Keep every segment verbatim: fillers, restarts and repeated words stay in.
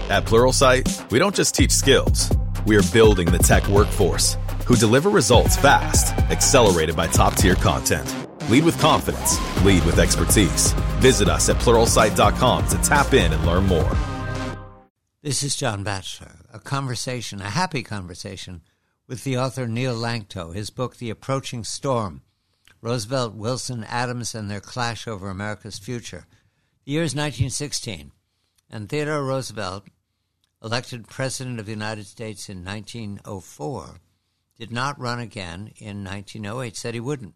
At Pluralsight, we don't just teach skills. We are building the tech workforce who deliver results fast, accelerated by top-tier content. Lead with confidence. Lead with expertise. Visit us at pluralsight dot com to tap in and learn more. This is John Batchelor, a conversation, a happy conversation, with the author Neil Lanctot, his book, The Approaching Storm, Roosevelt, Wilson, Adams, and Their Clash Over America's Future. The year is nineteen sixteen, and Theodore Roosevelt, elected President of the United States in nineteen oh four, did not run again in nineteen oh eight, said he wouldn't.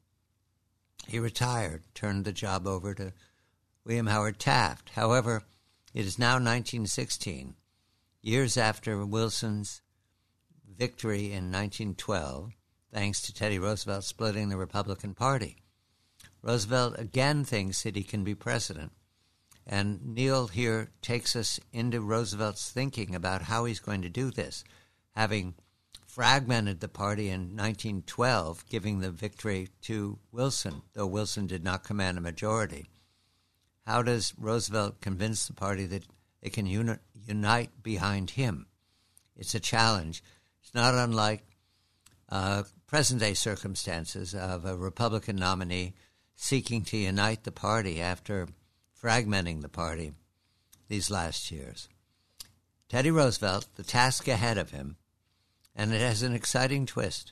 He retired, turned the job over to William Howard Taft. However, it is now nineteen sixteen, years after Wilson's victory in nineteen twelve, thanks to Teddy Roosevelt splitting the Republican Party. Roosevelt again thinks that he can be president. And Neil here takes us into Roosevelt's thinking about how he's going to do this, having fragmented the party in nineteen twelve, giving the victory to Wilson, though Wilson did not command a majority. How does Roosevelt convince the party that they can uni- unite behind him? It's a challenge. It's not unlike uh, present-day circumstances of a Republican nominee seeking to unite the party after fragmenting the party these last years. Teddy Roosevelt, the task ahead of him, and it has an exciting twist.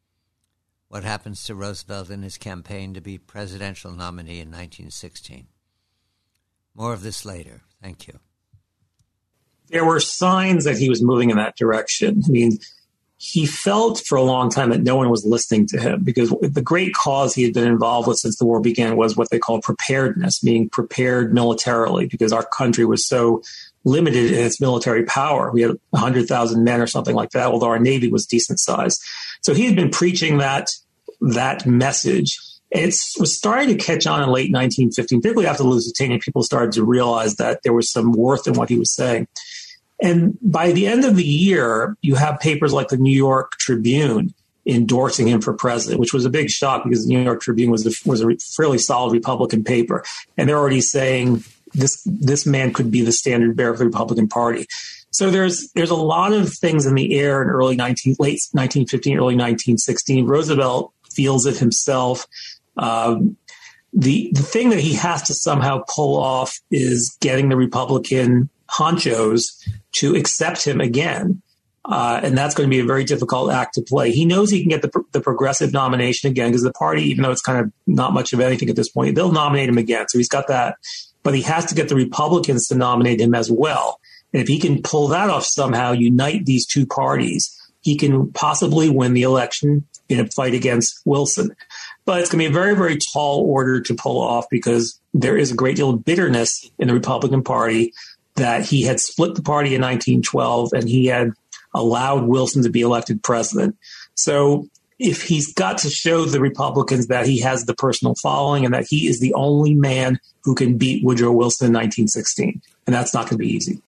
What happens to Roosevelt in his campaign to be presidential nominee in nineteen sixteen? More of this later. Thank you. There were signs that he was moving in that direction. I mean, he felt for a long time that no one was listening to him because the great cause he had been involved with since the war began was what they call preparedness, being prepared militarily, because our country was so limited in its military power. We had one hundred thousand men or something like that, although our Navy was decent size. So he had been preaching that that message. It was starting to catch on in late nineteen fifteen, particularly after the Lusitania. People started to realize that there was some worth in what he was saying. And by the end of the year, you have papers like the New York Tribune endorsing him for president, which was a big shock because the New York Tribune was a, was a fairly solid Republican paper. And they're already saying this this man could be the standard bearer for the Republican Party. So there's there's a lot of things in the air in early nineteen, late nineteen fifteen, early nineteen sixteen. Roosevelt feels it himself. Um, the the thing that he has to somehow pull off is getting the Republican honchos to accept him again. Uh, and that's going to be a very difficult act to play. He knows he can get the, the progressive nomination again because the party, even though it's kind of not much of anything at this point, they'll nominate him again. So he's got that. But he has to get the Republicans to nominate him as well. And if he can pull that off somehow, unite these two parties, he can possibly win the election in a fight against Wilson. But it's going to be a very, very tall order to pull off because there is a great deal of bitterness in the Republican Party that he had split the party in nineteen twelve and he had allowed Wilson to be elected president. So if he's got to show the Republicans that he has the personal following and that he is the only man who can beat Woodrow Wilson in nineteen sixteen, and that's not going to be easy.